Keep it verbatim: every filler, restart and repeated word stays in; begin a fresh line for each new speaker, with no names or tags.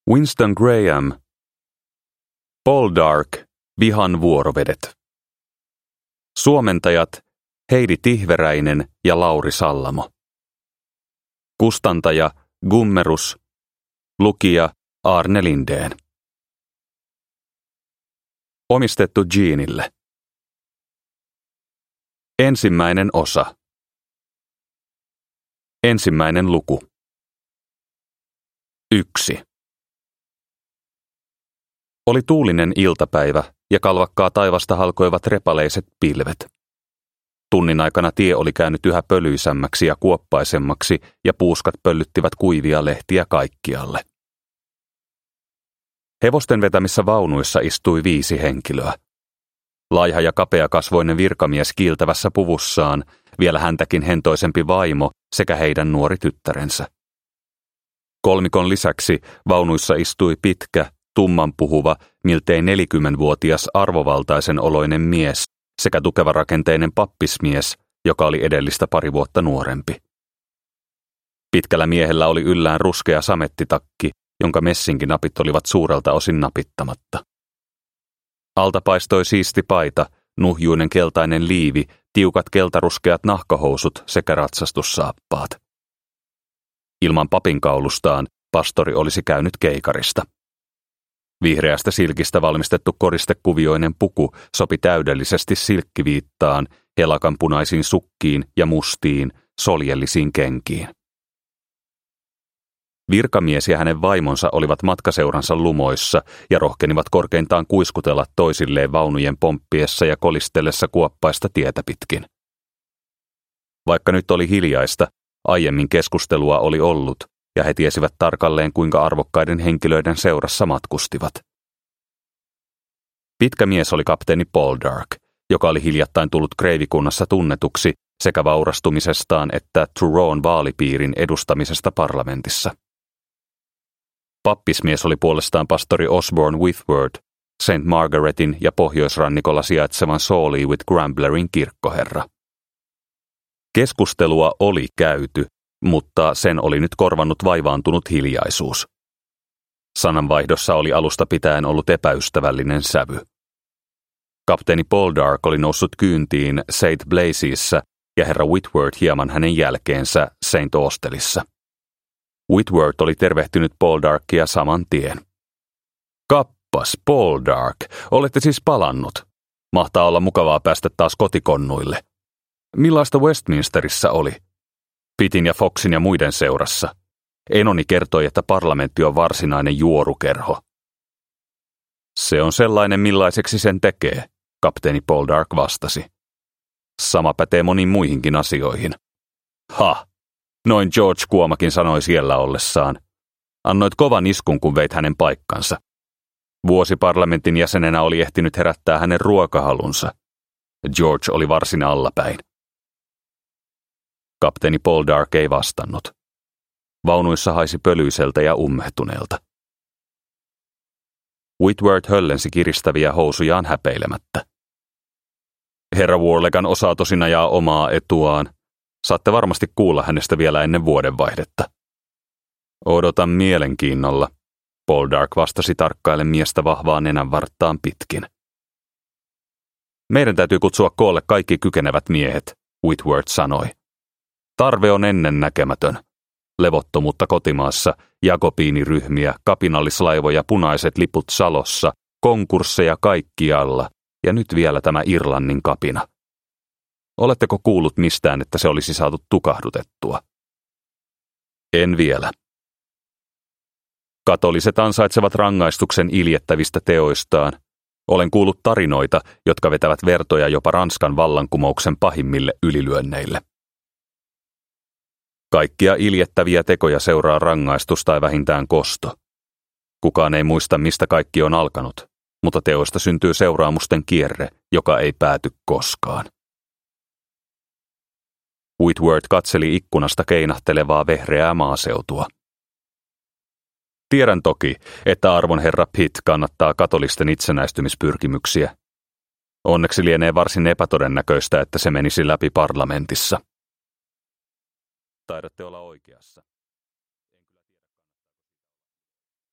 Winston Graham. Poldark, vihan vuorovedet. Suomentajat Heidi Tihveräinen ja Lauri Sallamo. Kustantaja Gummerus. Lukija Arne Lindén. Omistettu Jeanille. Ensimmäinen osa. Ensimmäinen luku. Yksi. Oli tuulinen iltapäivä ja kalvakkaa taivasta halkoivat repaleiset pilvet. Tunnin aikana tie oli käynyt yhä pölyisämmäksi ja kuoppaisemmaksi ja puuskat pöllyttivät kuivia lehtiä kaikkialle. Hevosten vetämissä vaunuissa istui viisi henkilöä. Laiha ja kapeakasvoinen virkamies kiiltävässä puvussaan, vielä häntäkin hentoisempi vaimo sekä heidän nuori tyttärensä. Kolmikon lisäksi vaunuissa istui pitkä, tummanpuhuva, miltei nelikymmenvuotias arvovaltaisen oloinen mies sekä tukevarakenteinen pappismies, joka oli edellistä pari vuotta nuorempi. Pitkällä miehellä oli yllään ruskea samettitakki, jonka messinkinapit olivat suurelta osin napittamatta. Alta paistoi siisti paita, nuhjuinen keltainen liivi, tiukat keltaruskeat nahkahousut sekä ratsastussaappaat. Ilman papinkaulustaan pastori olisi käynyt keikarista. Vihreästä silkistä valmistettu koristekuvioinen puku sopi täydellisesti silkkiviittaan, helakanpunaisiin sukkiin ja mustiin, soljellisiin kenkiin. Virkamies ja hänen vaimonsa olivat matkaseuransa lumoissa ja rohkenivat korkeintaan kuiskutella toisilleen vaunujen pomppiessa ja kolistellessa kuoppaista tietä pitkin. Vaikka nyt oli hiljaista, aiemmin keskustelua oli ollut, ja he tiesivät tarkalleen, kuinka arvokkaiden henkilöiden seurassa matkustivat. Pitkä mies oli kapteeni Poldark, joka oli hiljattain tullut kreivikunnassa tunnetuksi sekä vaurastumisestaan että Turon vaalipiirin edustamisesta parlamentissa. Pappismies oli puolestaan pastori Osborne Whitworth, Saint Margaretin ja pohjoisrannikolla sijaitsevan Sawley with Gramblerin kirkkoherra. Keskustelua oli käyty, mutta sen oli nyt korvannut vaivaantunut hiljaisuus. Sananvaihdossa oli alusta pitäen ollut epäystävällinen sävy. Kapteeni Poldark oli noussut kyyntiin Saint Blazesissa ja herra Whitworth hieman hänen jälkeensä Saint Austellissa. Whitworth oli tervehtynyt Poldarkia saman tien. Kappas, Poldark, olette siis palannut. Mahtaa olla mukavaa päästä taas kotikonnuille. Millaista Westminsterissä oli? Pitin ja Foxin ja muiden seurassa. Enoni kertoi, että parlamentti on varsinainen juorukerho. Se on sellainen, millaiseksi sen tekee, kapteeni Poldark vastasi. Sama pätee moniin muihinkin asioihin. Ha! Noin George Kuomakin sanoi siellä ollessaan. Annoit kovan iskun, kun veit hänen paikkansa. Vuosi parlamentin jäsenenä oli ehtinyt herättää hänen ruokahalunsa. George oli varsin allapäin. Kapteeni Poldark ei vastannut. Vaunuissa haisi pölyiseltä ja ummehtuneelta. Whitworth höllensi kiristäviä housujaan häpeilemättä. Herra Warlegan osaa tosin ajaa omaa etuaan. Saatte varmasti kuulla hänestä vielä ennen vuodenvaihdetta. Odotan mielenkiinnolla, Poldark vastasi tarkkaillen miestä vahvaa nenänvarttaan pitkin. Meidän täytyy kutsua koolle kaikki kykenevät miehet, Whitworth sanoi. Tarve on ennennäkemätön. Levottomuutta kotimaassa, jakobiiniryhmiä, kapinallislaivoja, punaiset liput Salossa, konkursseja kaikkialla ja nyt vielä tämä Irlannin kapina. Oletteko kuullut mistään, että se olisi saatu tukahdutettua? En vielä. Katoliset ansaitsevat rangaistuksen iljettävistä teoistaan. Olen kuullut tarinoita, jotka vetävät vertoja jopa Ranskan vallankumouksen pahimmille ylilyönneille. Kaikkia iljettäviä tekoja seuraa rangaistus tai vähintään kosto. Kukaan ei muista, mistä kaikki on alkanut, mutta teoista syntyy seuraamusten kierre, joka ei pääty koskaan. Whitworth katseli ikkunasta keinahtelevaa vehreää maaseutua. Tiedän toki, että arvon herra Pitt kannattaa katolisten itsenäistymispyrkimyksiä. Onneksi lienee varsin epätodennäköistä, että se menisi läpi parlamentissa. Taidatte olla oikeassa.